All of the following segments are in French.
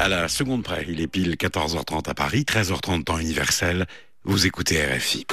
À la seconde près, il est pile 14h30 à Paris, 13h30 temps universel. Vous écoutez RFI.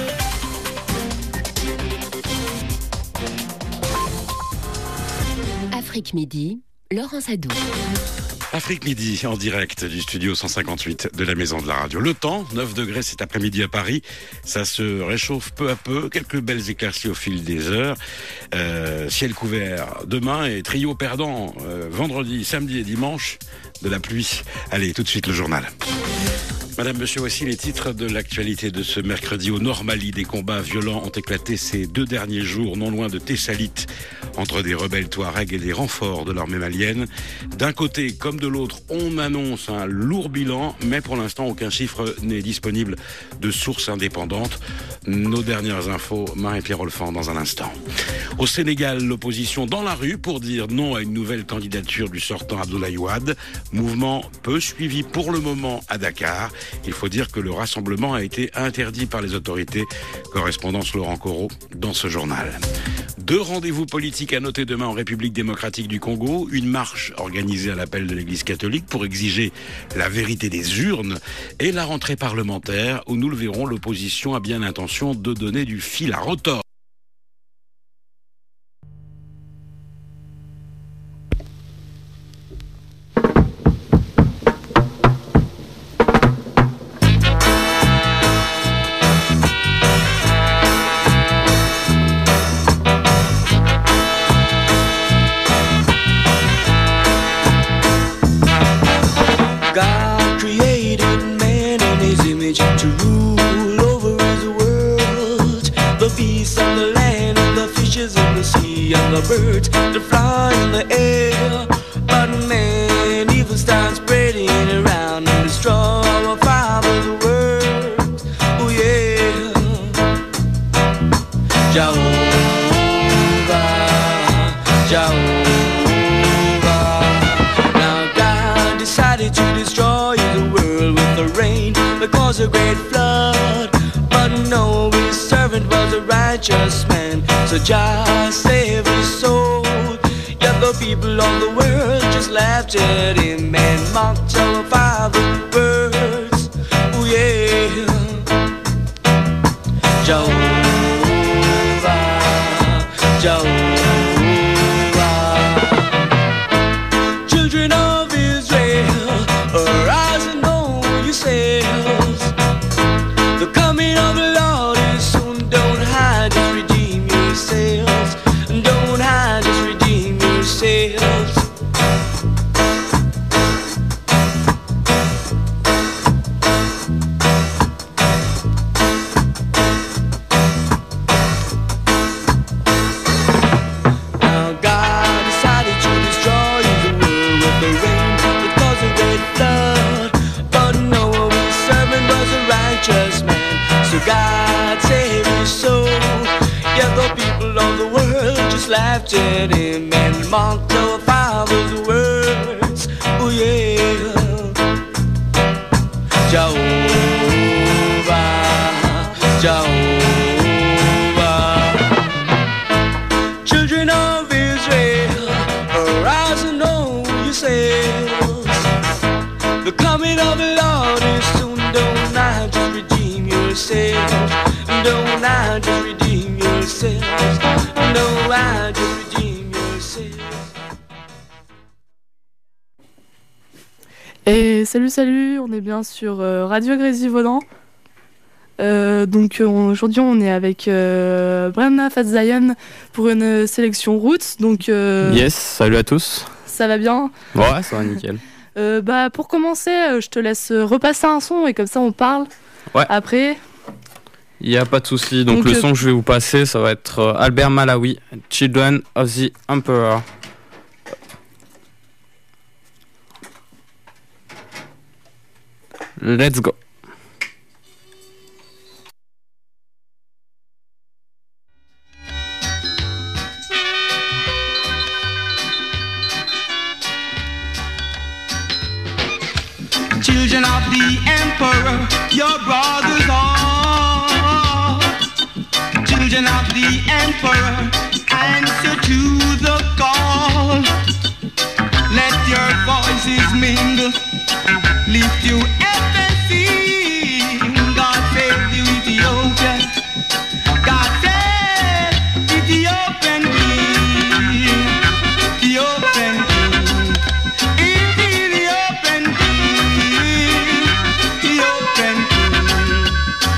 Afrique Midi, Laurent Sadou. Afrique Midi, en direct du studio 158 de la Maison de la Radio. Le temps, 9 degrés cet après-midi à Paris. Ça se réchauffe peu à peu. Quelques belles éclaircies au fil des heures. Ciel couvert demain et trio perdant vendredi, samedi et dimanche de la pluie. Allez, tout de suite le journal. Madame, monsieur, voici les titres de l'actualité de ce mercredi. Au Nord Mali, des combats violents ont éclaté ces 2 derniers jours, non loin de Tessalite, entre des rebelles Touaregs et des renforts de l'armée malienne. D'un côté comme de l'autre, on annonce un lourd bilan, mais pour l'instant, aucun chiffre n'est disponible de sources indépendantes. Nos dernières infos, Marie-Pierre Olfan, dans un instant. Au Sénégal, l'opposition dans la rue pour dire non à une nouvelle candidature du sortant Abdoulaye Wade. Mouvement peu suivi pour le moment à Dakar. Il faut dire que le rassemblement a été interdit par les autorités. Correspondance Laurent Corot dans ce journal. 2 rendez-vous politiques à noter demain en République démocratique du Congo. Une marche organisée à l'appel de l'Église catholique pour exiger la vérité des urnes. Et la rentrée parlementaire où nous le verrons, l'opposition a bien l'intention de donner du fil à retordre. The birds that fly in the air, but man, evil starts spreading around and destroy our Father's words. Oh yeah, Jehovah, Jehovah. Now God decided to destroy the world with the rain that caused a great flood, but no, his servant was a righteous man, so Jah saved his soul. Yet the people of the world just laughed at him and mocked our Father's words. Oh yeah, Jehovah, Jehovah. Children of Israel, arise and know yourselves. The coming of the Lord is soon. Don't hide, just redeem yourselves. Don't hide, just redeem yourselves. Now God decided to destroy the world with the rain that caused a great flood, but Noah, his servant, was a righteous man, so God saved his soul. Yeah, the people of the world just laughed at him and mocked our Father's words. Oh yeah, Jehovah, Jehovah. Children of Israel, arise and know yourselves. The coming of the Lord is soon. Don't not just redeem yourselves. Don't not just redeem yourselves. No, I just redeem yourselves. Et salut, on est bien sur Radio Grésivaudan. Donc aujourd'hui on est avec Brenna Fatzayan pour une sélection Roots. Donc yes, salut à tous. Ça va bien? Ouais, ça va nickel. Pour commencer, je te laisse repasser un son et comme ça on parle. Ouais. Après. Il n'y a pas de souci. Donc le son que je vais vous passer, ça va être Albert Malawi, Children of the Emperor. Let's go. Children of the Emperor, your brothers are. Children of the Emperor, answer to the call. Let your voices mingle, lift you up and sing. God save the Ethiopian, God save Ethiopian king, Ethiopian king, Ethiopian king, Ethiopian king.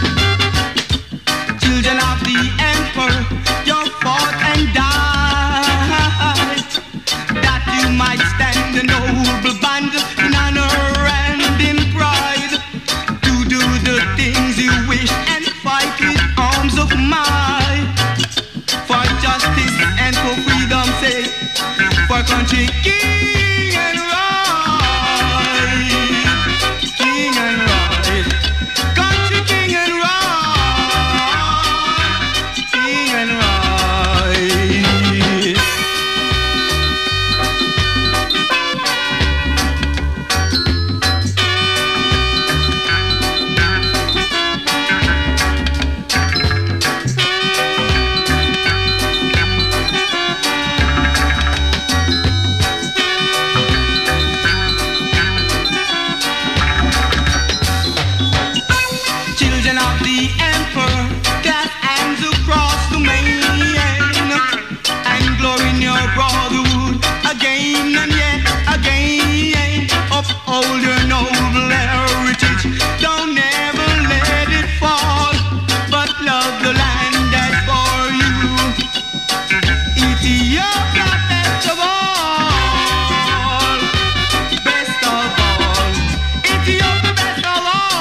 Children of the emperor, you fought and died, that you might stand a noble band in honor and in pride, to do the things you wish and fight with arms of might, for justice and for freedom's sake, for country king and right, king and right, country king and right, king and right. Children of the emperor, cast hands across the main, and glory in your brotherhood again and yet again. Uphold your noble heritage, don't ever let it fall, but love the land that's for you. Ethiopia, best of all, best of all. Ethiopia, best of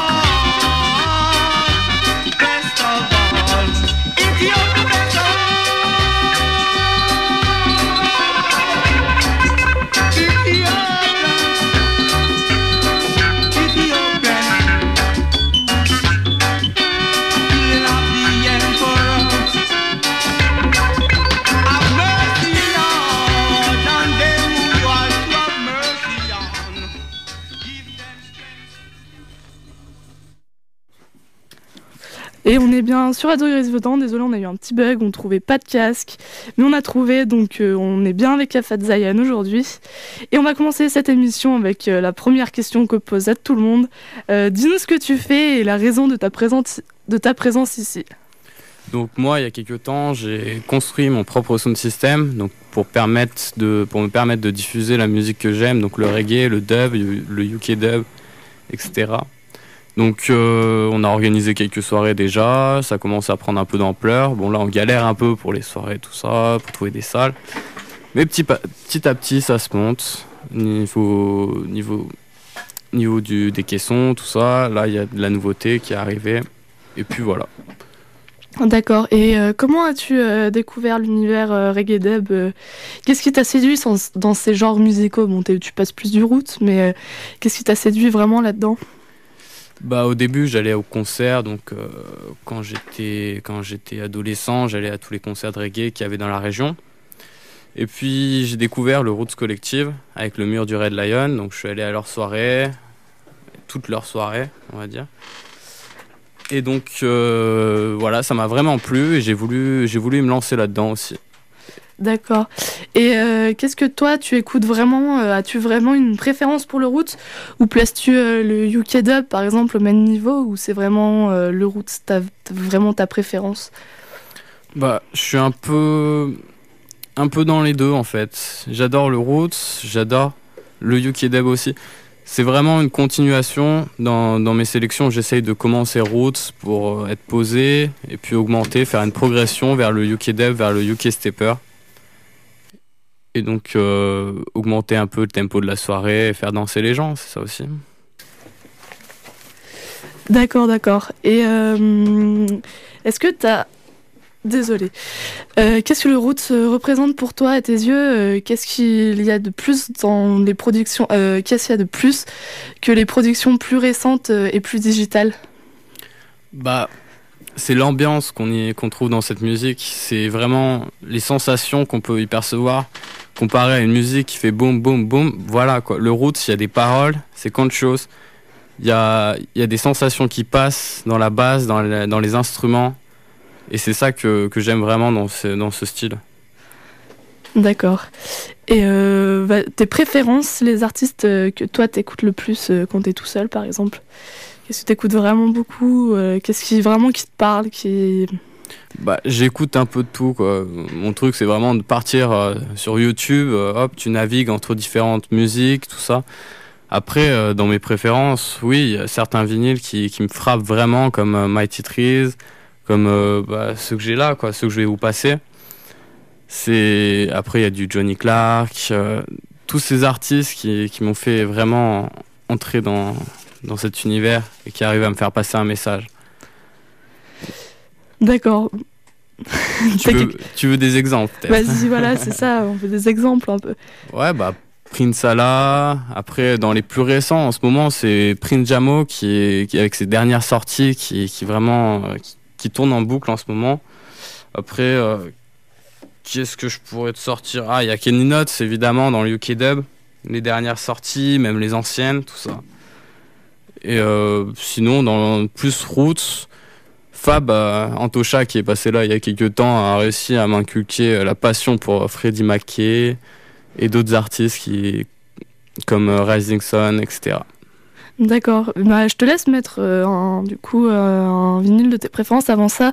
all, best of all. Ethiopia, best of all. Ethiopia, Ethiopia. Queen of the emperor, have mercy, Lord, on them who you are to have mercy on. Give them strength. Et on est bien sur Radio Grésil Vaudan. Désolé, on a eu un petit bug, on trouvait pas de casque, mais on a trouvé, donc on est bien avec Afat Zayan aujourd'hui. Et on va commencer cette émission avec la première question que pose à tout le monde. Dis-nous ce que tu fais et la raison de ta présence ici. Donc moi, il y a quelques temps, j'ai construit mon propre sound system, donc pour me permettre de diffuser la musique que j'aime, donc le reggae, le dub, le UK dub, etc. Donc on a organisé quelques soirées déjà, ça commence à prendre un peu d'ampleur. Bon là on galère un peu pour les soirées, tout ça, pour trouver des salles. Mais petit à petit ça se monte. Niveau des caissons, tout ça. Là il y a de la nouveauté qui est arrivée. Et puis voilà. D'accord. Et comment as-tu découvert l'univers reggae dub Qu'est-ce qui t'a séduit dans ces genres musicaux? Bon, tu passes plus du roots, mais qu'est-ce qui t'a séduit vraiment là-dedans? Bah au début j'allais aux concerts, donc quand j'étais adolescent, j'allais à tous les concerts de reggae qu'il y avait dans la région. Et puis j'ai découvert le Roots Collective avec le mur du Red Lion, donc je suis allé à leurs soirées, toutes leurs soirées on va dire. Et donc voilà, ça m'a vraiment plu et j'ai voulu me lancer là-dedans aussi. D'accord. Et qu'est-ce que toi tu écoutes vraiment As-tu vraiment une préférence pour le roots ou places-tu le UK dub par exemple au même niveau, ou c'est vraiment le roots, t'as vraiment ta préférence? Bah je suis un peu dans les deux en fait. J'adore le roots, j'adore le UK dub aussi. C'est vraiment une continuation dans mes sélections. J'essaye de commencer roots pour être posé et puis augmenter, faire une progression vers le UK dub, vers le UK stepper. Et donc augmenter un peu le tempo de la soirée et faire danser les gens, c'est ça aussi. D'accord. Et est-ce que t'as... Désolée. Qu'est-ce que le roots représente pour toi à tes yeux? Qu'est-ce qu'il y a de plus dans les productions Qu'est-ce qu'il y a de plus que les productions plus récentes et plus digitales? Bah, c'est l'ambiance qu'on trouve dans cette musique. C'est vraiment les sensations qu'on peut y percevoir comparé à une musique qui fait boum boum boum. Voilà quoi. Le roots, il y a des paroles, c'est conscious. Il y a des sensations qui passent dans la basse, dans les instruments. Et c'est ça que j'aime vraiment dans ce style. D'accord. Et tes préférences, les artistes que toi t'écoutes le plus quand t'es tout seul, par exemple? Qu'est-ce que t'écoutes vraiment beaucoup? Qu'est-ce qui te parle, J'écoute un peu de tout, quoi. Mon truc, c'est vraiment de partir sur YouTube. Hop, tu navigues entre différentes musiques, tout ça. Après, dans mes préférences, oui, il y a certains vinyles qui me frappent vraiment, comme Mighty Trees, comme ceux que j'ai là, quoi, ceux que je vais vous passer. Après, il y a du Johnny Clark, tous ces artistes qui m'ont fait vraiment entrer dans cet univers et qui arrivent à me faire passer un message. D'accord. Tu veux des exemples, peut-être? Vas-y, voilà, c'est ça, on veut des exemples un peu. Ouais, Prince Allah. Après, dans les plus récents, en ce moment, c'est Prince Jamo qui avec ses dernières sorties, qui vraiment qui tourne en boucle en ce moment. Après, qu'est-ce que je pourrais te sortir? Il y a Kenny Notes, évidemment, dans le UK Dub. Les dernières sorties, même les anciennes, tout ça. Et sinon, dans plus Roots, Fab Antosha, qui est passé là il y a quelques temps, a réussi à m'inculquer la passion pour Freddie McKay et d'autres artistes comme Rising Sun, etc. D'accord. Je te laisse mettre un vinyle de tes préférences. Avant ça,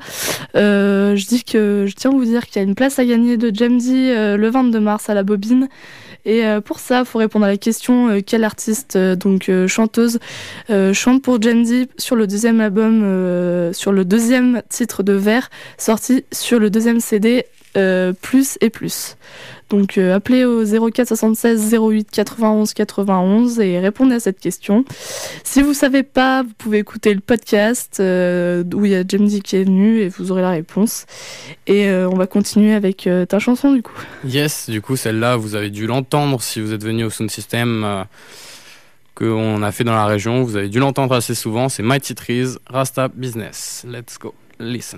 je tiens à vous dire qu'il y a une place à gagner de Jamdi le 22 mars à la Bobine. Et pour ça, il faut répondre à la question quelle artiste, chanteuse, chante pour Jamdi sur le deuxième album, sur le deuxième titre de Vert, sorti sur le deuxième CD Plus et Plus. Donc appelez au 04 76 08 91 91 et répondez à cette question. Si vous savez pas, vous pouvez écouter le podcast où il y a Jamdi qui est venu et vous aurez la réponse. Et on va continuer avec ta chanson du coup. Yes, du coup celle-là vous avez dû l'entendre si vous êtes venu au Sound System qu'on a fait dans la région. Vous avez dû l'entendre assez souvent. C'est Mighty Trees, Rasta Business. Let's go, listen.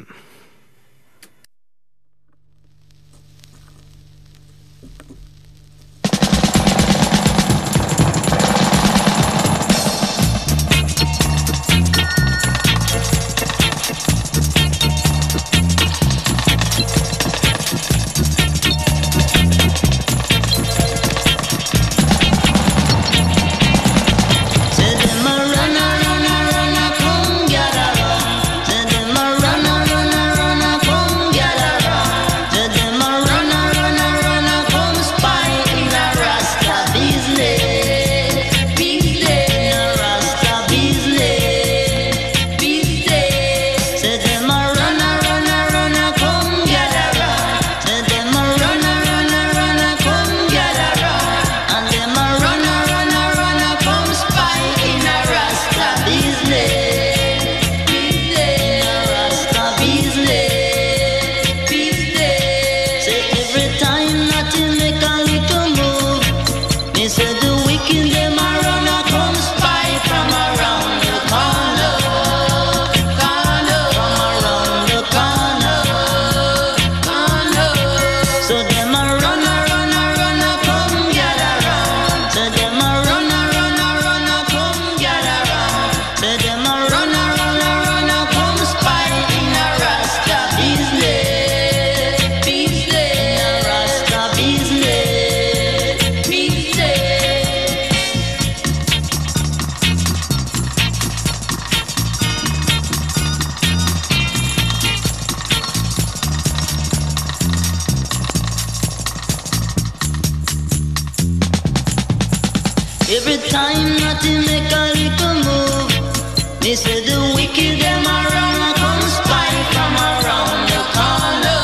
Every time nothing make a little move, they say the wicked them around and come spy from around the corner,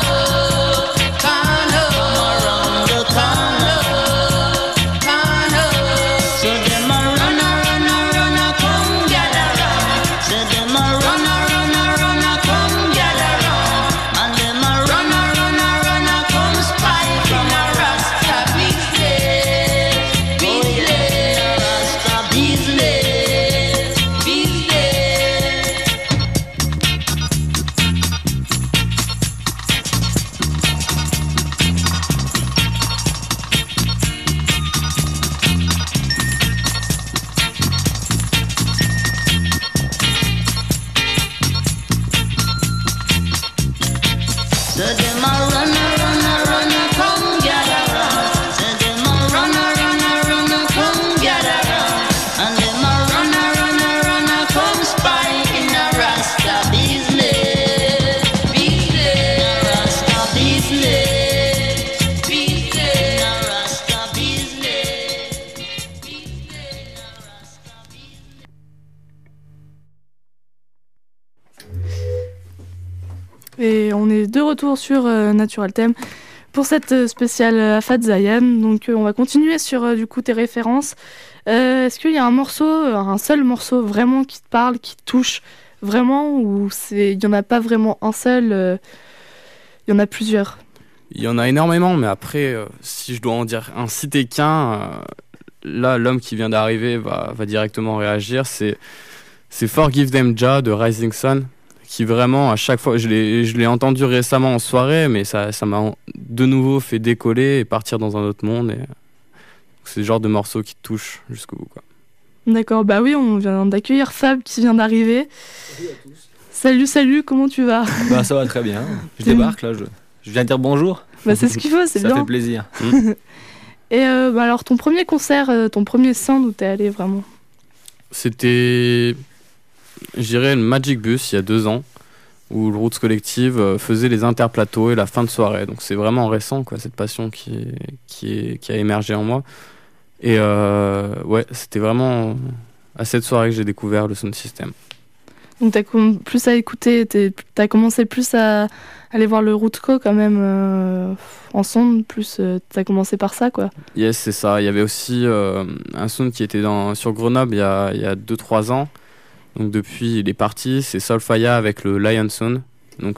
from around the corner. So them a run and come gather round. So them a run and come gather round. And them a run and come spy from a Rasta business, Rasta business. est de retour sur Natural Theme pour cette spéciale Afad Zayan. Donc on va continuer sur du coup tes références. Est-ce qu'il y a un seul morceau vraiment qui te parle, qui te touche vraiment, ou il n'y en a pas vraiment un seul, il y en a plusieurs? Il y en a énormément, mais après, si je dois en citer qu'un, là, l'homme qui vient d'arriver va directement réagir. C'est Forgive Them Jah de Rising Sun, qui vraiment, à chaque fois, je l'ai entendu récemment en soirée, mais ça m'a de nouveau fait décoller et partir dans un autre monde. C'est le genre de morceau qui te touche jusqu'au bout, quoi. D'accord, bah oui, on vient d'accueillir Fab qui vient d'arriver. Salut à tous. Salut, comment tu vas? Bah ça va très bien, je débarque là, je viens dire bonjour. Bah c'est ce qu'il faut, c'est bien. Ça fait plaisir. Et alors ton premier concert, ton premier sound où t'es allé vraiment? C'était, je dirais, le Magic Bus il y a 2 ans, où le Roots Collective faisait les interplateaux et la fin de soirée. Donc c'est vraiment récent, quoi, cette passion qui a émergé en moi. Et ouais, c'était vraiment à cette soirée que j'ai découvert le sound system. Donc t'as plus à écouter, t'as commencé plus à aller voir le Rootco quand même en sound, plus t'as commencé par ça, quoi. Yes, c'est ça. Il y avait aussi un sound qui était sur Grenoble il y a 2-3 ans. Donc depuis, il est parti. C'est Soulfaya avec le Lion Sound. Donc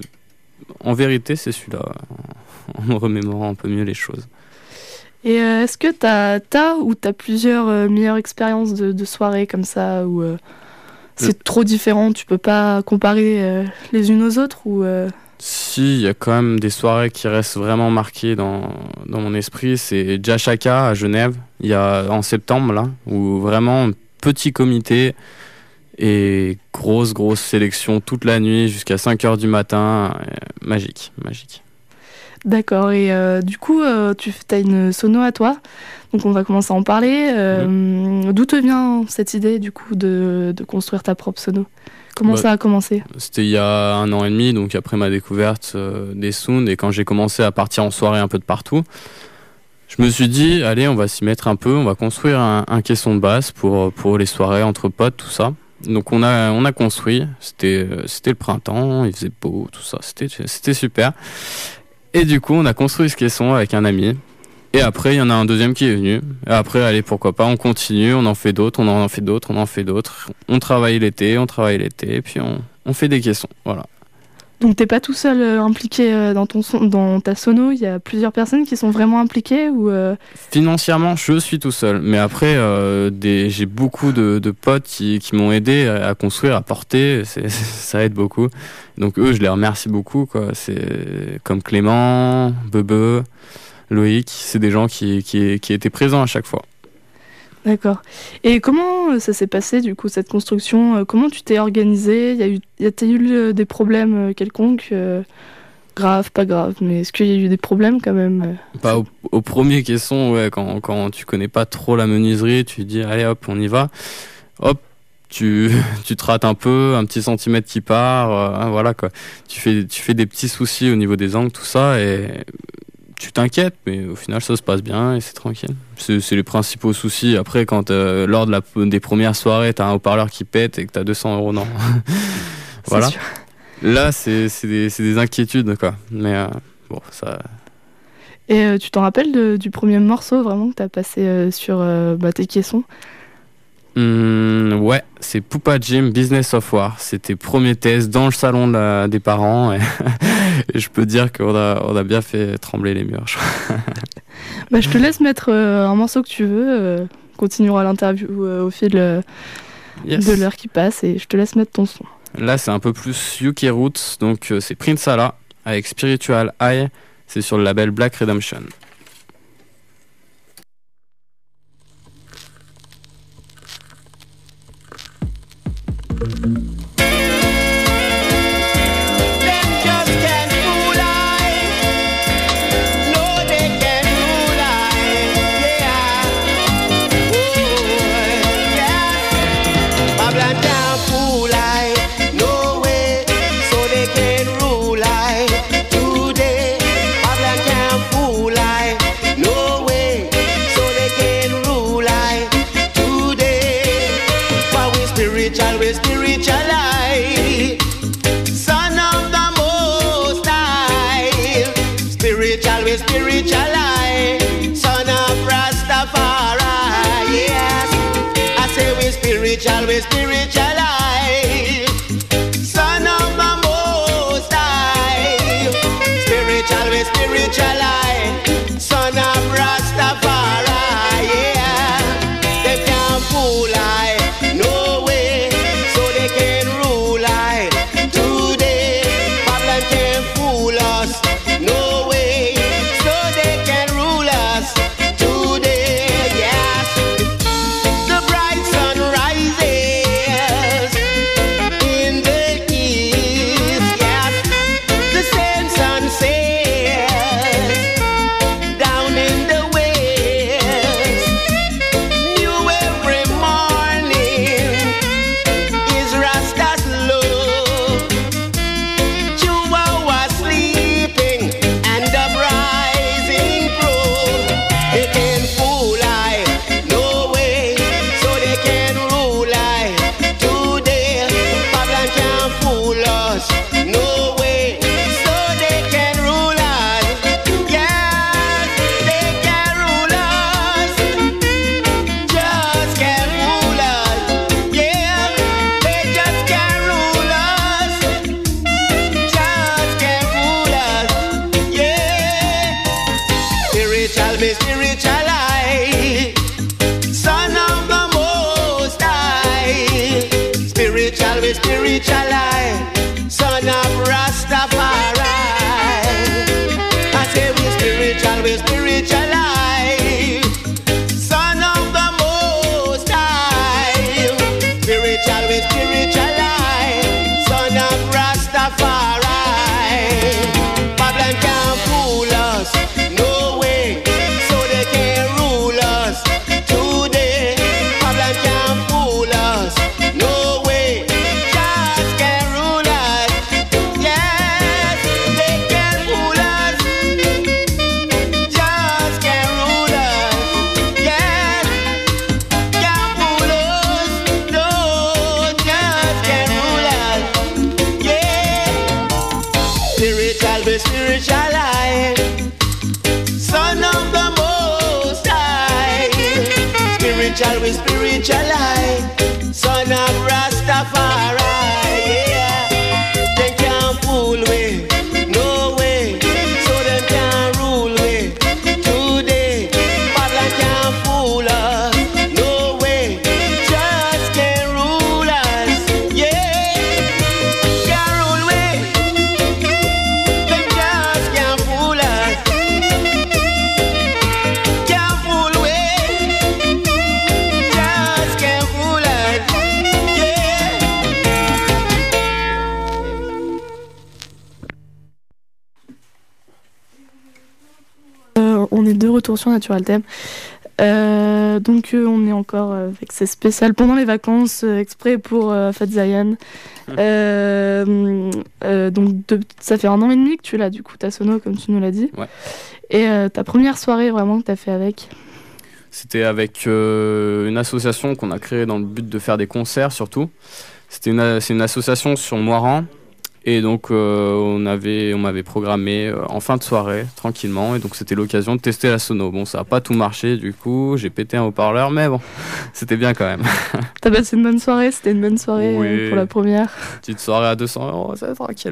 en vérité, c'est celui-là, en me remémorant un peu mieux les choses. Et est-ce que t'as plusieurs meilleures expériences de soirée comme ça, où c'est trop différent, tu peux pas comparer les unes aux autres, ou Si, il y a quand même des soirées qui restent vraiment marquées dans mon esprit. C'est Jashaka à Genève, en septembre, là, où vraiment petit comité et grosse sélection toute la nuit jusqu'à 5h du matin. Magique. D'accord, et du coup, tu as une sono à toi, donc on va commencer à en parler. D'où te vient cette idée, du coup, de construire ta propre sono? Comment ça a commencé? C'était il y a 1 an et demi, donc après ma découverte des sounds, et quand j'ai commencé à partir en soirée un peu de partout, je me suis dit, allez, on va s'y mettre un peu, on va construire un caisson de basse pour les soirées entre potes, tout ça. Donc on a construit, c'était le printemps, il faisait beau, tout ça, c'était super. Et du coup, on a construit ce caisson avec un ami. Et après, il y en a un deuxième qui est venu. Et après, allez, pourquoi pas, on continue, on en fait d'autres, on en fait d'autres. On travaille l'été, et puis on fait des caissons, voilà. Donc t'es pas tout seul impliqué dans ta sono, il y a plusieurs personnes qui sont vraiment impliquées, ou Financièrement, je suis tout seul. Mais après, j'ai beaucoup de potes qui m'ont aidé à construire, à porter, ça aide beaucoup. Donc eux, je les remercie beaucoup, quoi. C'est comme Clément, Bebe, Loïc, c'est des gens qui étaient présents à chaque fois. D'accord. Et comment ça s'est passé, du coup, cette construction? Comment tu t'es organisé? Y a-t-il eu des problèmes quelconques? Grave, pas grave, mais est-ce qu'il y a eu des problèmes quand même? Bah, au premier caisson, ouais, quand tu connais pas trop la menuiserie, tu dis allez hop, on y va. Hop, tu te rates un peu, un petit centimètre qui part, voilà quoi. Tu fais des petits soucis au niveau des angles, tout ça, et tu t'inquiètes, mais au final ça se passe bien et c'est tranquille. C'est les principaux soucis. Après, quand lors des premières soirées, t'as un haut-parleur qui pète et que t'as 200 €, non. Voilà. Sûr. Là, c'est des inquiétudes, quoi. Mais bon, ça. Et tu t'en rappelles du premier morceau vraiment que t'as passé sur tes caissons? Ouais, c'est Poupa Jim, Business of War. C'était premier test dans le salon des parents. Et je peux dire qu'on a bien fait trembler les murs, je crois. Bah, je te laisse mettre un morceau que tu veux. Continuera l'interview au fil de l'heure qui passe, et je te laisse mettre ton son. Là, c'est un peu plus UK Roots, donc c'est Prince Allah avec Spiritual High. C'est sur le label Black Redemption. Today, Babylon can't fool I. Spiritual, we spiritualize, son of Rastafari, yes. I say we spiritual, we spiritualize, son of the Most High. Spiritual, we spiritualize, son of Rastafari, yeah. They can't fool I, no way, so they can rule I. Today, Babylon can't fool us, no way, so they can rule us. Today, yes. The bright sun rises in the east, yes. The same sun sets down in the west. New every morning is Rasta's love. Chihuahua sleeping and uprising crow. They can fool I, no way, so they can rule I. Today, Babylon can't fool us, no way, so they can rule us. Yes, they can rule us, just can't rule us. Yeah, they just can't rule us, just can't rule us. Yeah, spiritual, be spiritualized, son of the Most High. Spiritual, be spiritualized, son of Rastafari. I say we spiritual, we spiritualized, son of the Most High. Spiritual, we spiritualized, son of Rastafari. Babylon can't fool us, no way, so they can't rule us. Today, Babylon can't fool us, no way, just can't rule us. Yes, they can't fool us, just can't rule us. Yes, can't fool us, no, just can't rule us. Yeah, spiritual, be spiritualized, son of the Most High. Spiritual, we spiritualize, son of Rastafari, yeah. They can't fool we, no way, so they can't rule we. Today, Babylon can't fool us, no way, just can't rule us, yeah. Can't rule we, they just can't fool us. Can't fool we, just can't fool us, yeah. On est de retour sur Natural Thème. Donc on est encore avec ces spéciales pendant les vacances, exprès pour Fat Zion. Ça fait 1 an et demi que tu l'as, du coup, ta sono, comme tu nous l'as dit. Ouais. Et ta première soirée vraiment que tu as fait avec? C'était avec une association qu'on a créée dans le but de faire des concerts surtout. C'est une association sur Moiran. Et donc on m'avait programmé en fin de soirée, tranquillement. Et donc c'était l'occasion de tester la sono. Bon, ça n'a pas tout marché du coup, j'ai pété un haut-parleur, mais bon, c'était bien quand même. T'as passé une bonne soirée? C'était une bonne soirée Oui. pour la première? Petite soirée à 200 €, c'est tranquille.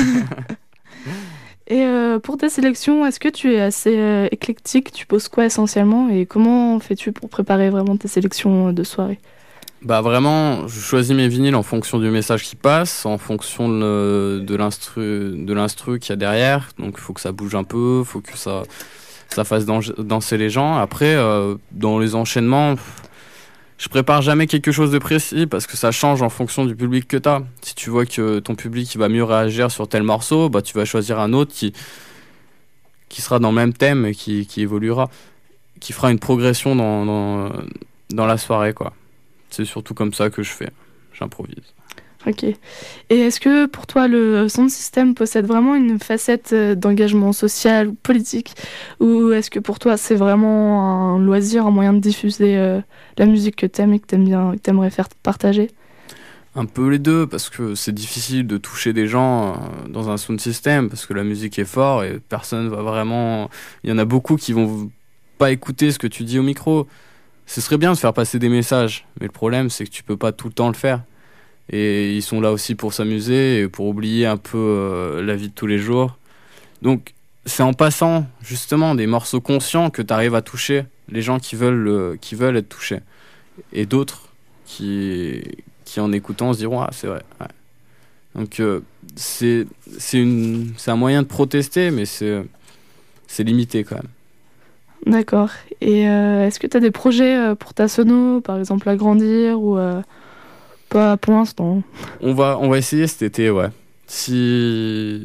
Et pour ta sélection, est-ce que tu es assez éclectique? Tu poses quoi essentiellement? Et comment fais-tu pour préparer vraiment tes sélections de soirée? Bah vraiment, je choisis mes vinyles en fonction du message qui passe, en fonction de l'instru qu'il y a derrière. Donc il faut que ça bouge un peu, il faut que ça fasse danser les gens. Après, dans les enchaînements, je prépare jamais quelque chose de précis parce que ça change en fonction du public que t'as. Si tu vois que ton public il va mieux réagir sur tel morceau, bah tu vas choisir un autre qui sera dans le même thème et qui évoluera, qui fera une progression dans la soirée, quoi. C'est surtout comme ça que je fais. J'improvise. Ok. Et est-ce que pour toi, le sound system possède vraiment une facette d'engagement social ou politique? Ou est-ce que pour toi, c'est vraiment un loisir, un moyen de diffuser la musique que t'aimes et que t'aimerais faire partager? Un peu les deux, parce que c'est difficile de toucher des gens dans un sound system, parce que la musique est forte et personne va vraiment... Il y en a beaucoup qui vont pas écouter ce que tu dis au micro. Ce serait bien de faire passer des messages, mais le problème c'est que tu peux pas tout le temps le faire. Et ils sont là aussi pour s'amuser et pour oublier un peu la vie de tous les jours. Donc c'est en passant justement des morceaux conscients que tu arrives à toucher les gens qui veulent être touchés. Et d'autres qui en écoutant se diront « Ah, c'est vrai. Ouais. » Donc c'est un moyen de protester, mais c'est limité quand même. D'accord. Et est-ce que tu as des projets pour ta sono, par exemple agrandir ou pas pour l'instant? On va essayer cet été, ouais. Si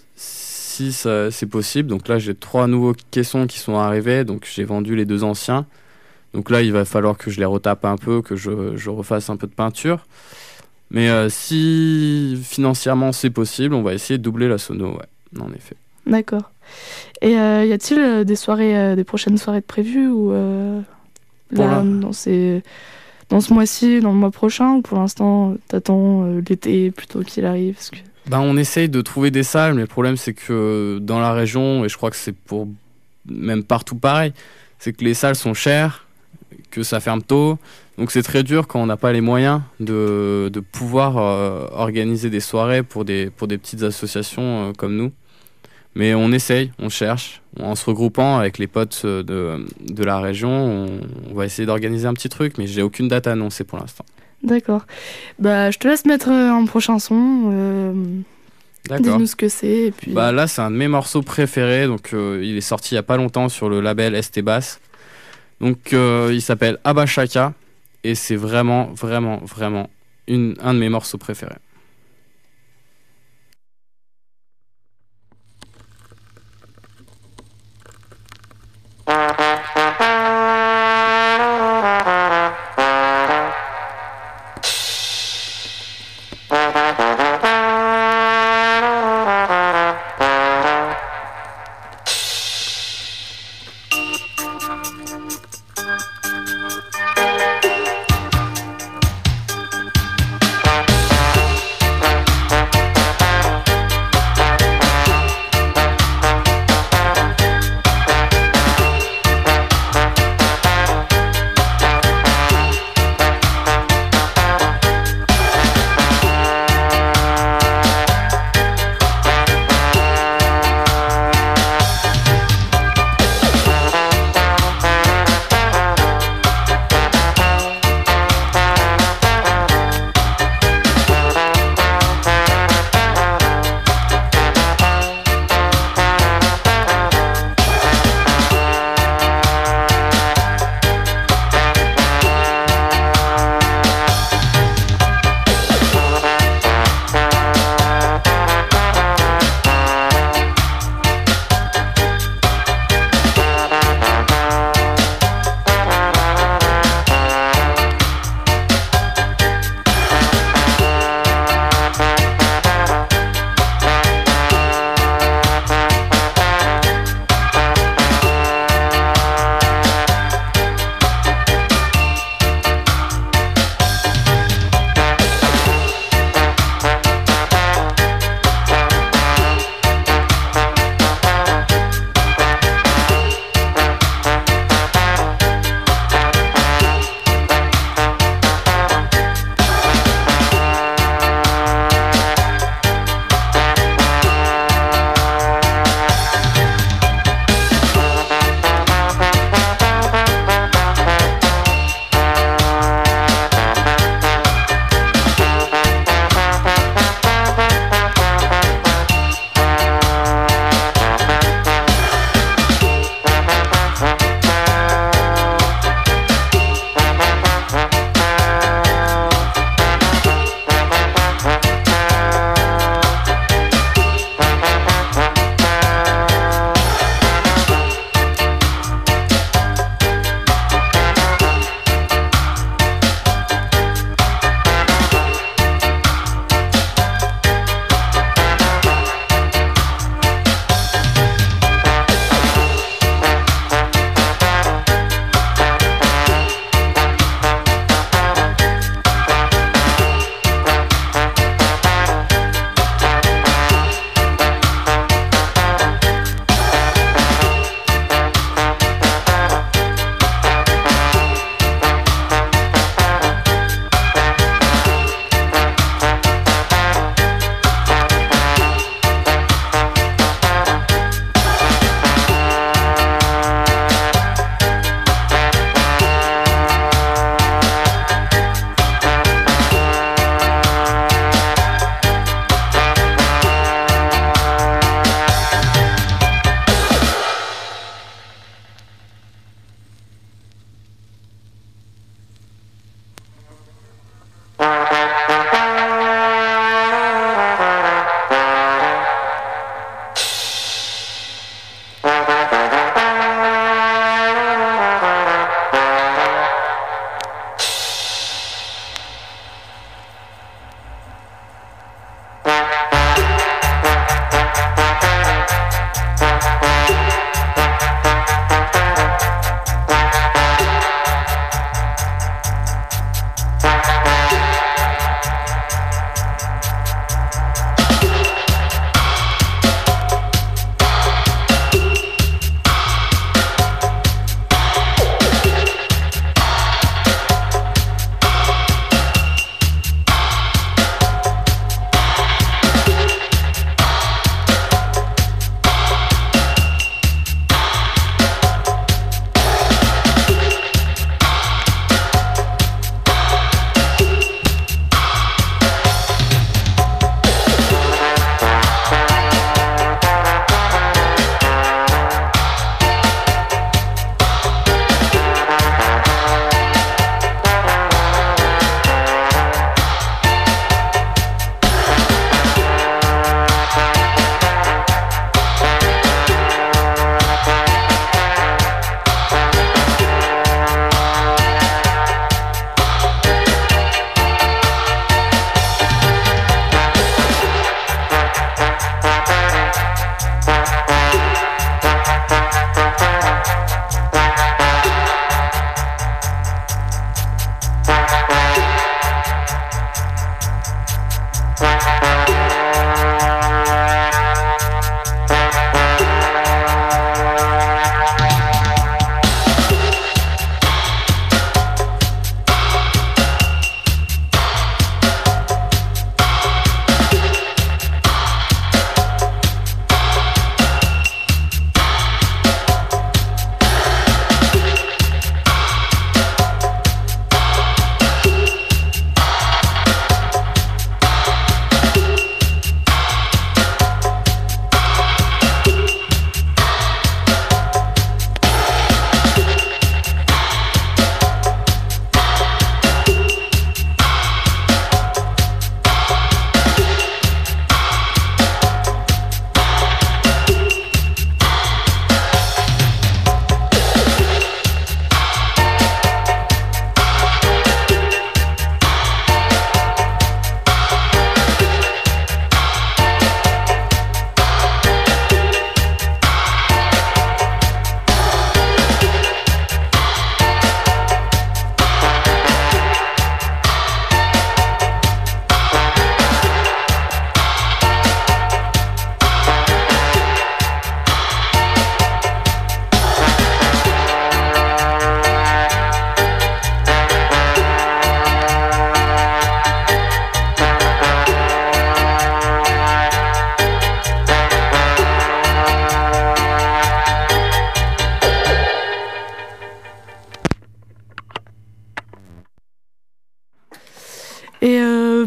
ça, c'est possible. Donc là, j'ai 3 nouveaux caissons qui sont arrivés. Donc j'ai vendu les 2 anciens. Donc là, il va falloir que je les retape un peu, que je refasse un peu de peinture. Mais si financièrement c'est possible, on va essayer de doubler la sono, ouais, en effet. D'accord. Et y a-t-il des prochaines soirées de prévues ou dans ce mois-ci, dans le mois prochain, ou pour l'instant t'attends l'été plutôt qu'il arrive parce que... On essaye de trouver des salles, mais le problème c'est que dans la région, et je crois que c'est pour même partout pareil, c'est que les salles sont chères, que ça ferme tôt. Donc c'est très dur quand on n'a pas les moyens de pouvoir organiser des soirées pour des petites associations comme nous. Mais on essaye, on cherche. En se regroupant avec les potes de la région, on va essayer d'organiser un petit truc, mais j'ai aucune date à annoncer pour l'instant. D'accord. Je te laisse mettre un prochain son. D'accord. Dis-nous ce que c'est. Et puis... Là, c'est un de mes morceaux préférés. Donc, il est sorti il n'y a pas longtemps sur le label ST Bass. Donc, il s'appelle Abashaka. Et c'est vraiment, vraiment, vraiment un de mes morceaux préférés.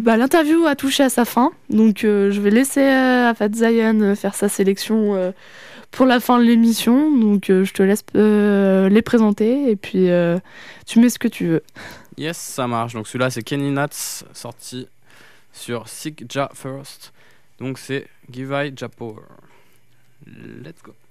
l'interview a touché à sa fin, donc je vais laisser Afat Zayan faire sa sélection pour la fin de l'émission. Donc je te laisse les présenter et puis tu mets ce que tu veux. Yes, ça marche. Donc celui-là, c'est Kenny Nats, sorti sur Seek Ja First. Donc c'est Give I Ja Power. Let's go.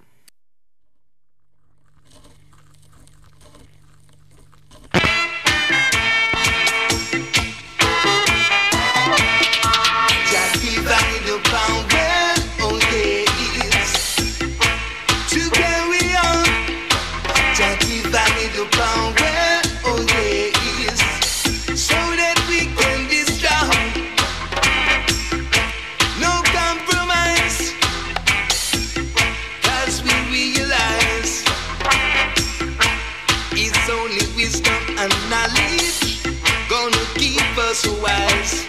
So wise,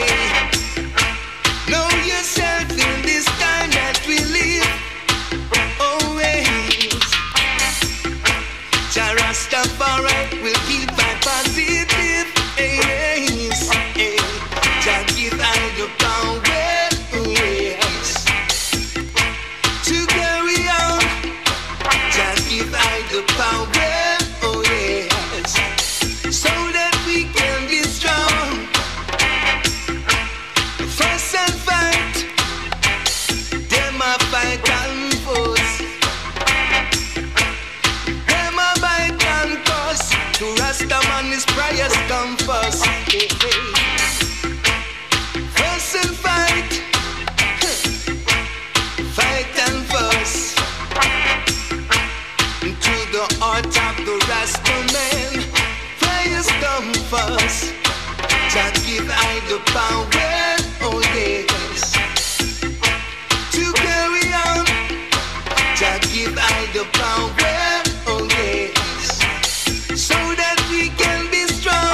know yourself in this time that we live. Always, Jah Rastafari will keep my positive. Jah give I the power, to carry on. Jah give I the power, so that we can be strong. Fuss and fight, them a fight and fuss. Them a bite and cuss. To Rastaman his prayers come first. Fuss and fight, fight and fuss. To the heart of the Rastaman, prayers come first. Jah give I the power, oh yes, to carry on. Jah give I the power, oh yes, so that we can be strong.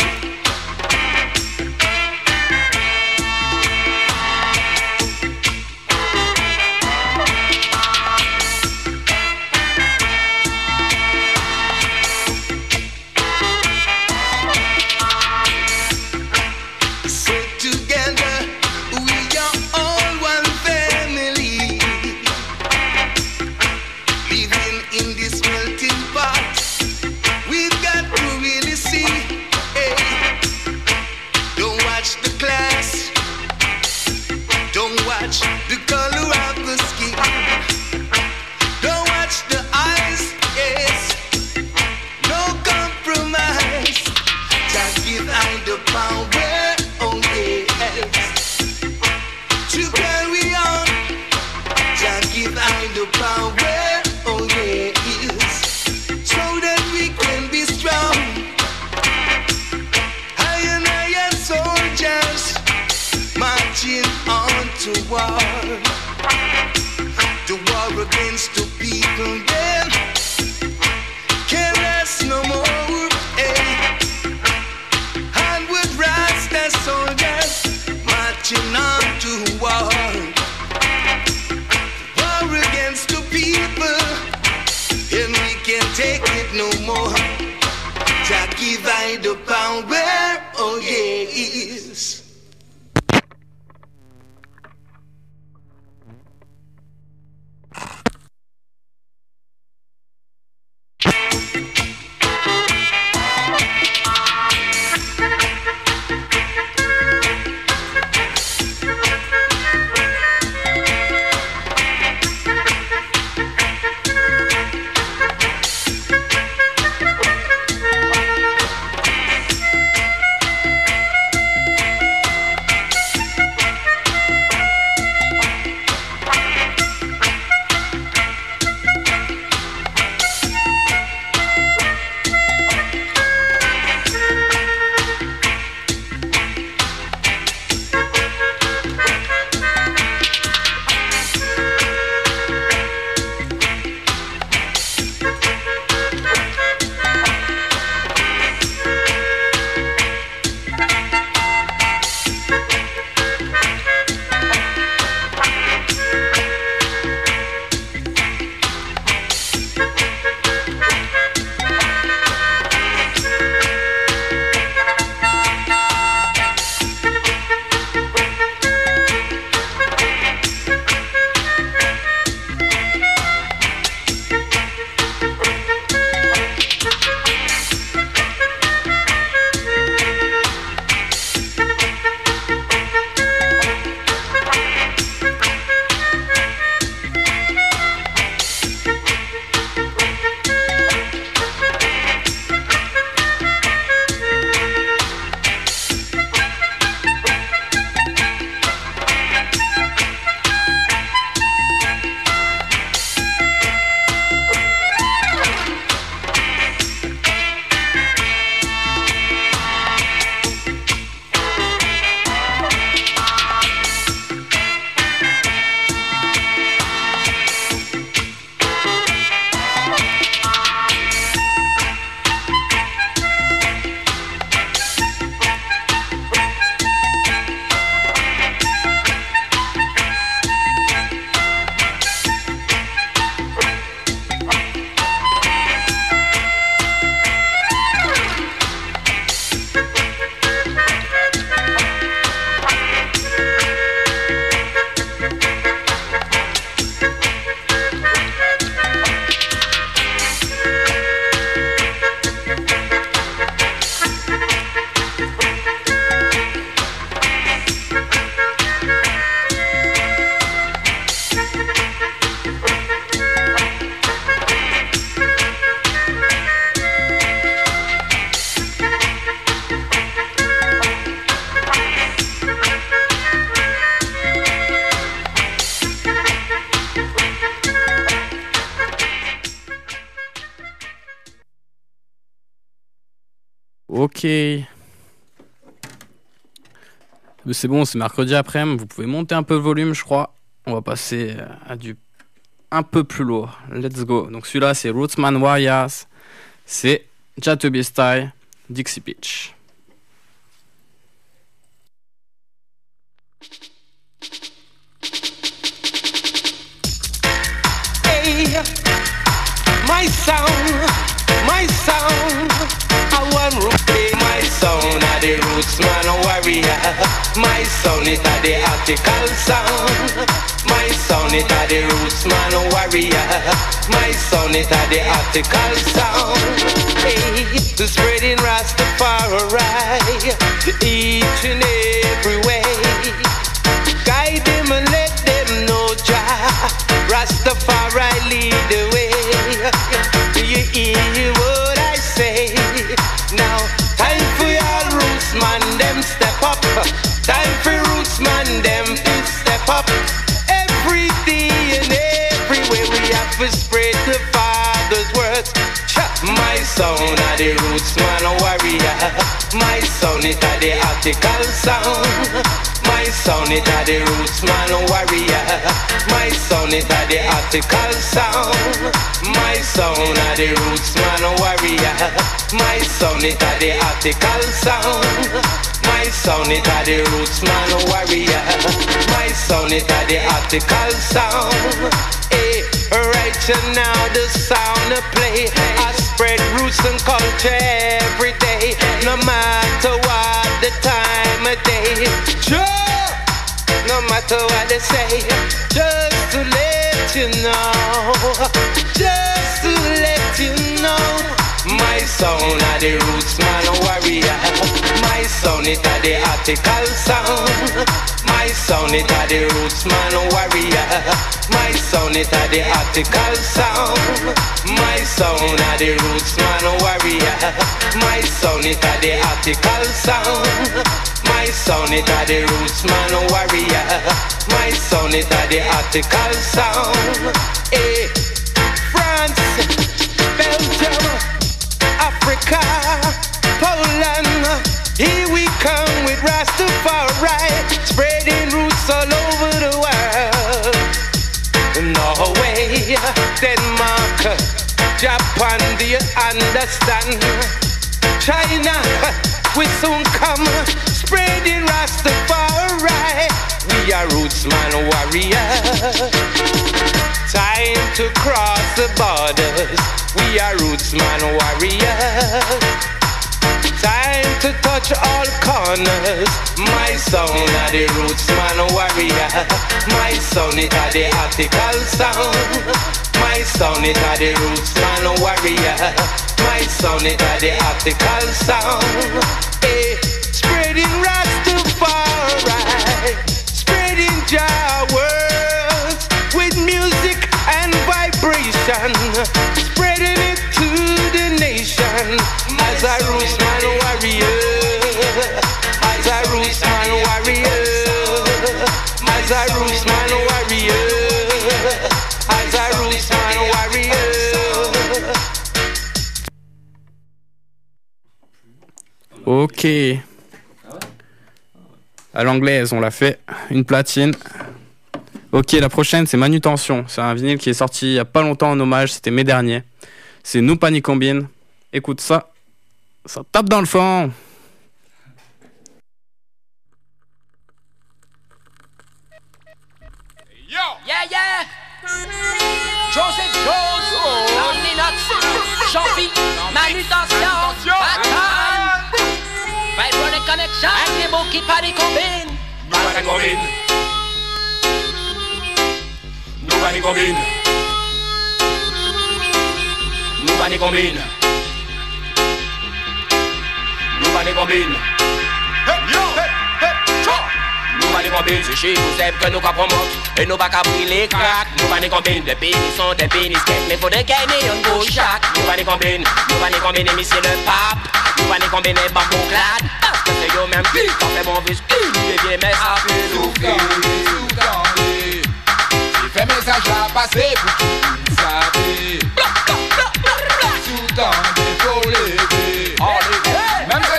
The color of the skin, don't watch the eyes, yes, no compromise. Just give I the power, oh yes, to carry on. Just give I the power, oh yes, so that we can be strong. I and I are soldiers marching on to war. The war against the people, then can't rest no more. And with Rasta soldiers marching on to war. War against the people, and we can't take it no more. Jah give I the power, oh yes. Ok. C'est bon, c'est mercredi après-midi. Vous pouvez monter un peu le volume, je crois. On va passer à du un peu plus lourd. Let's go. Donc celui-là, c'est Rootsman Warriors. C'est Jatobi Style, Dixie Beach. Hey, my sound, I want to play my sound of the Rootsman Warrior. My sound it a the article sound. My sound it a the Rootsman Warrior. My sound it a the article sound. Hey, the spreading Rastafari each and every way. Guide them and let them know Jah Rastafari lead the way. You hear what I say? Now, time for y'all Rootsman, them step up. Time for Rootsman, them to step up. Every day and everywhere we have to spread the Father's words. My sound of the Rootsman Warrior. My sound it a the article sound. My sound it a the Rootsman Warrior. My sound it a the article sound. My sound of the Rootsman Warrior. My sound it a the article sound. My sound it a the Rootsman Warrior. My sound it a the article sound. Hey, right now the sound of play. I spread roots and culture every day, no matter what the time of day. Sure, no matter what they say, just to let you know, just to let you know. My sound of the Rootsman Warrior. My sound it a the article sound. My sound it a the Rootsman Warrior. My sound it a the article sound. My sound a the Rootsman Warrior. My sound it a the article sound. My sound it a the Rootsman Warrior. My sound it a the article sound. Hey, France, Belgium, Africa, Poland, here we come with Rastafari, spreading roots all over the world. Norway, Denmark, Japan, do you understand? China, we soon come, spreading Rastafari. We are Rootsman Warriors. Time to cross the borders. We are Rootsman Warriors. Time to touch all corners. My sound of the Rootsman Warrior. My sound it a the article sound. My sound it a the Rootsman Warrior. My sound it a the article sound. Hey, spreading Rastafari, spreading Jah words with music and vibration, spreading it to the nation. As a Rootsman Warrior, as a Rootsman Warrior, as a Rootsman Warrior, as a Rootsman Warrior. Ok. À l'anglaise, on l'a fait. Une platine. Ok, la prochaine, c'est Manutention. C'est un vinyle qui est sorti il y a pas longtemps en hommage. C'était mai dernier. C'est Nous Panic Combine. Écoute ça. Ça tape dans le fond. Yo! Yeah, yeah! Joseph Jones! Marley Nuts! Jean-Phi! Manutention! Bataille! Vibronic Connection! Avec des mots qui panic combine! Nous panic combine! Nous panic combine! Nous panic combine! Nous panic combine! Hey, yo! Hey, hey, cha! Nous panic combine! C'est chez vous, c'est que nous qu'à promote. Et nous pas qu'à brûler crack. Nous panic combine! Les pénis sont des pénis quêtes. Mais faut de gagner un beau chac. Nous panic combine! Nous panic combine, monsieur le pape. Nous panic combine, bambou clad. Parce que c'est yo même qui t'en fait mon vis. Il est bien, mais ça fait souffrir. J'ai fait message à passer pour tout le savoir. Sous-tendez, faut lever. Même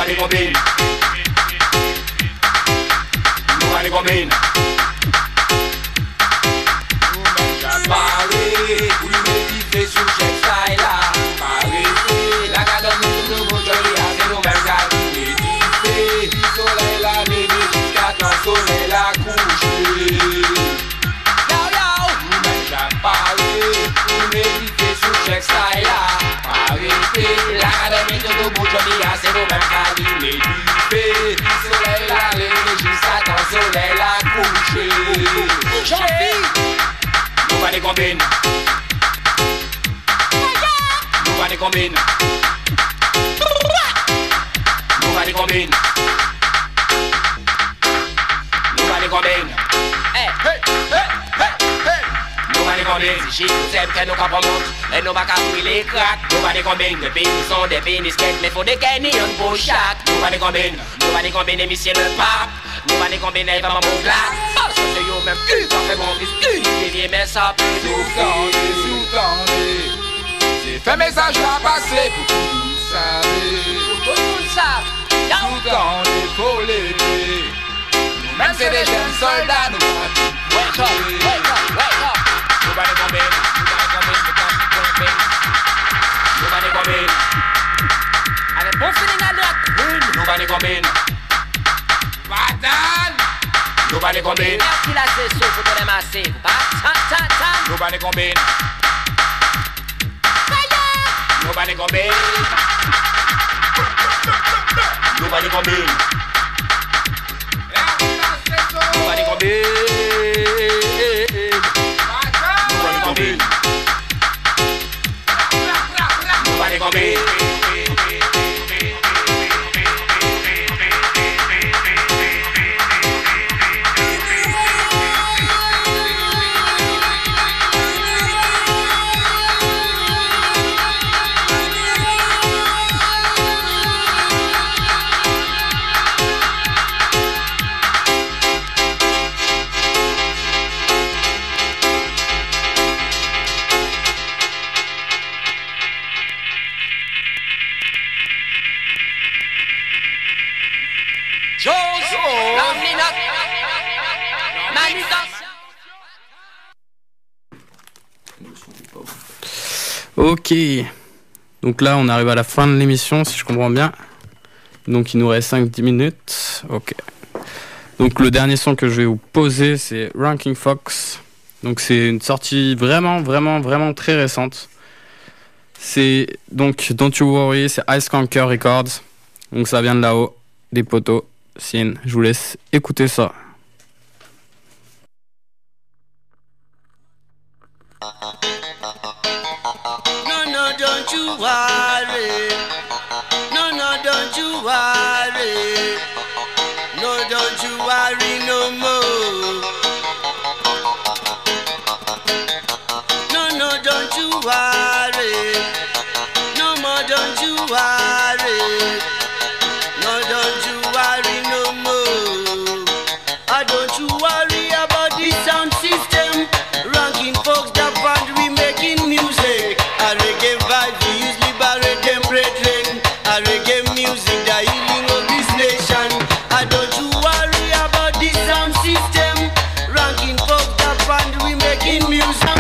Nobody combine. Nobody combine. Paris, oui méditer sous chaque style là. Paris, la académie de nouveau joli à c'est nous mêmes qu'à méditer. Du soleil la lever jusqu'à quand le soleil la coucher. Yo yo, nous-mêmes qu'à Paris, oui méditer sous chaque style là. Paris, la académie de nouveau joli à c'est nous mêmes qu'à méditer. Du soleil la lever jusqu'à quand le soleil la coucher. Jean-Philippe. Nobody combine. Nobody combine. Nobody combine. Nobody combine. Hey, hey, hey, hey, hey. Nobody combine. Si chez nous aime que nous campons monte et nous va capouiller les cracks. Nobody combine. Les pénis sont des pénisquettes, mais faut des gagnés en beau chaque. Nobody combine. Nobody combine, monsieur le pape. Nobody combine, il va m'en blague. Parce que c'est yo même quand fait mon fils, il vient mais ça peut nous Sous-tendez. J'ai fait message à passer pour tout le monde savez. Pour tout le monde savent. Sous-tendez, faut l'aider. Nous-mêmes c'est des jeunes soldats, nous pas wake up, wake up, wake up. Nobody combine, nobody combine. Avec bon feeling à l'autre. Nobody combine. Patan. Nobody combine. Merci la session pour te ramasser. Nobody combine. Nobody combine. Nobody combine. Nobody combine. Nobody combine. Nobody combine. Ok, donc là on arrive à la fin de l'émission si je comprends bien. Donc il nous reste 5-10 minutes. Ok. Donc le dernier son que je vais vous poser c'est Ranking Fox. Donc c'est une sortie vraiment très récente. C'est donc Don't You Worry, c'est Ice Conquer Records. Donc ça vient de là-haut, des poteaux. Sienne, je vous laisse écouter ça. No, don't you worry. No, don't you worry. No, don't you worry no more. No, don't you worry. No more, don't you worry. No, don't you worry no more. Don't you worry about the sound system. Ranking folks that band we making music. A reggae vibe we use liberate them brethren. A reggae music the healing of this nation. Don't you worry about the sound system. Ranking folks that band we making music.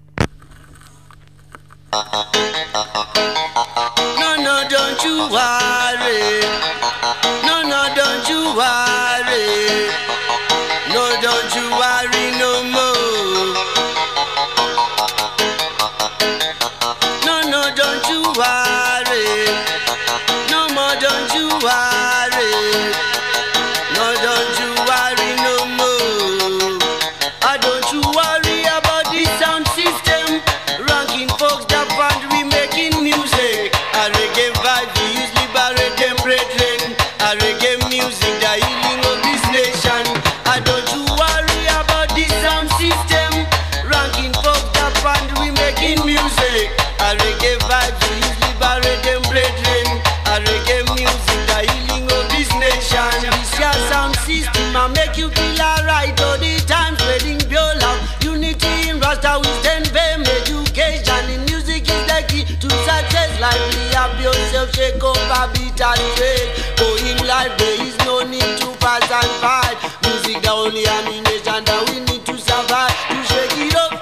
No, don't you worry. No, don't you worry. No, don't you worry no more. No, don't you worry. No more, don't you worry. No, don't you worry no more. Don't you worry about the sound system. Ranking folks that band we making music. A reggae vibe we use liberate them brethren. A reggae music the healing of this nation. Don't you worry about the sound system. Ranking folks that band we making music. A reggae vibe we use liberate them brethren. A reggae music the healing of this nation. This your sound system I make you feel alright all the time. Spreading pure love, unity in Rasta we stand firm. Education in music is the key to success. Lively up yourself, shake up a beat and trade. Going only ammunition that we need to survive. To shake it up,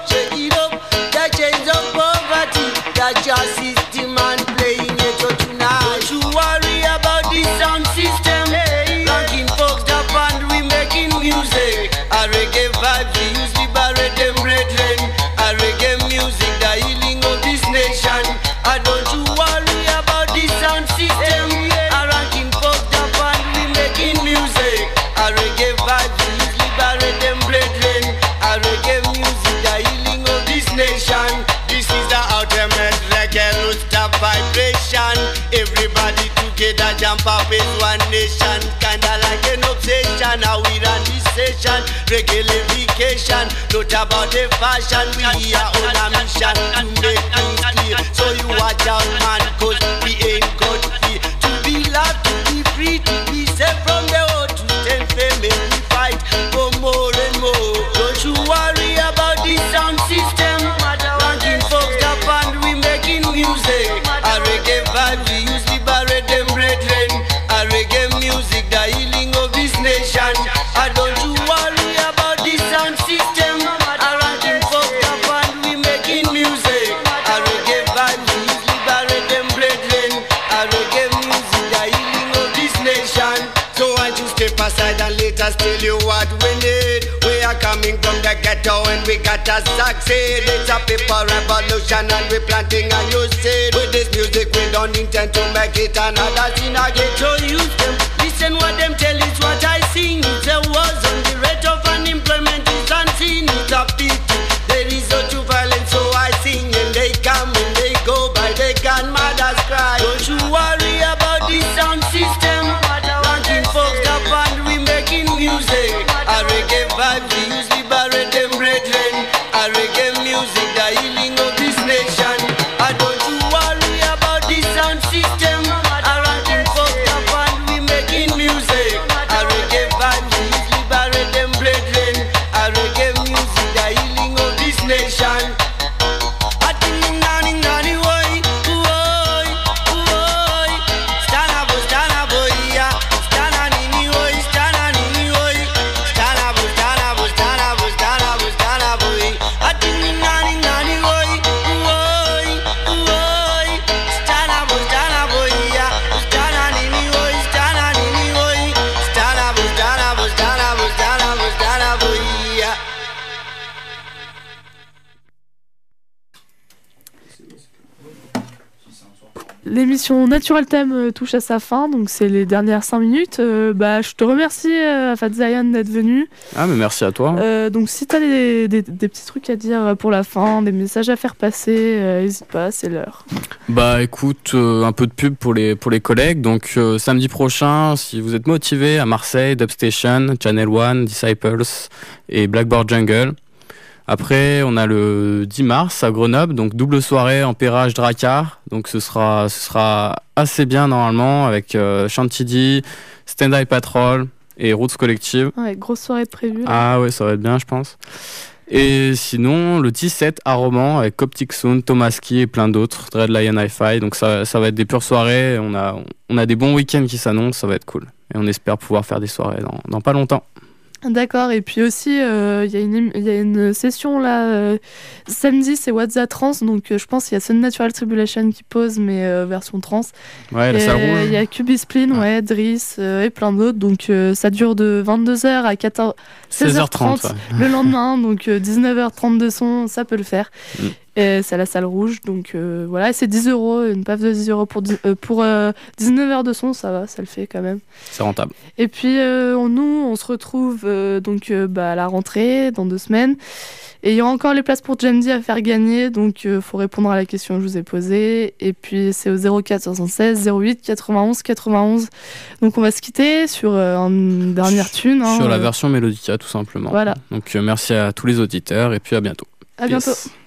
the chains of poverty, that your system and playing it out tonight. Don't you worry about the sound system. Ranking folks up and we making music. A reggae vibe, we use liberate them brethren. A reggae music, the healing of this nation. Don't you worry about the sound system. A ranking folks up and we making music. A reggae vibe, we use liberate them brethren. A reggae music, the healing of this nation. This is the ultimate reggae rooster vibration. Everybody together jump up as one nation. Kinda like an obsession. How we run this session. Reggae levication. Not about the fashion. We are on a mission to make things clear. So you watch out, man, cause we ain't got fear. To be loved, to be free, to be safe from the world. To stand firm and we fight for more and more. Don't you worry about the sound system. Ranking folks up and we making music. A reggae vibe, we use liberate them brethren. A reggae music, the healing of this nation. Don't you worry about the sound system. A ranking folks up and we making music. A reggae vibe, we use liberate them brethren. A reggae music, the healing of this nation. So won't you step aside and let us tell you what we need. We are coming from the ghetto and we gotta succeed. It's a people revolution and we planting a new seed. With this music we don't intend to make it another sin again. So use them, listen what them tell is what I sing. It's a wars on the rate of unemployment is unseen. It's a pity, there is no true violence. So I sing and they come and they go by the grandmother's cry. Don't you worry about the sound system. Ranking folks up and we making music. A reggae vibe, we use liberate them brethren. A reggae music, the healing of this nation. Don't you worry about the sound system. A ranking folks up and we making music. A reggae vibe, we use liberate them brethren. A reggae music, the healing of this nation. L'émission Natural Theme touche à sa fin, donc c'est les dernières 5 minutes. Je te remercie, Fat Zion, d'être venu. Ah, mais merci à toi. Donc si tu as des petits trucs à dire pour la fin, des messages à faire passer, n'hésite pas, c'est l'heure. Bah écoute, un peu de pub pour les collègues. Donc samedi prochain, si vous êtes motivés, à Marseille, Dubstation, Channel One, Disciples et Blackboard Jungle. Après, on a le 10 mars à Grenoble, donc double soirée en Pérage Drakkar. Donc ce sera assez bien normalement avec Chantilly, Stand Eye Patrol et Roots Collective. Ouais, grosse soirée de prévue. Ah ouais, ça va être bien, je pense. Et sinon, le 17 à Romans avec Coptic Sound, Tomaski et plein d'autres, Dread Lion Hi-Fi. Donc ça va être des pures soirées. On a des bons week-ends qui s'annoncent, ça va être cool. Et on espère pouvoir faire des soirées dans pas longtemps. D'accord, et puis aussi il y a une session là samedi, c'est What's That Trans, donc je pense qu'il y a Sun Natural Tribulation qui pose, mais version trans. Ouais, la salle rouge. Il y a Cubisplin, ouais, Driss et plein d'autres, donc ça dure de 22h à 16h30 le lendemain, donc 19h30 de son, ça peut le faire. Et c'est à la salle rouge, donc voilà, et c'est 10€, une paf de 10€ pour 19 heures de son, ça va, ça le fait quand même. C'est rentable. Et puis nous, on se retrouve à la rentrée, dans 2 semaines. Et il y aura encore les places pour Jamdi à faire gagner, donc faut répondre à la question que je vous ai posée. Et puis c'est au 04 76 08 91 91. Donc on va se quitter sur une dernière tune. Sur la version Melodica, tout simplement. Voilà. Donc merci à tous les auditeurs, et puis à bientôt. À bientôt. Yes.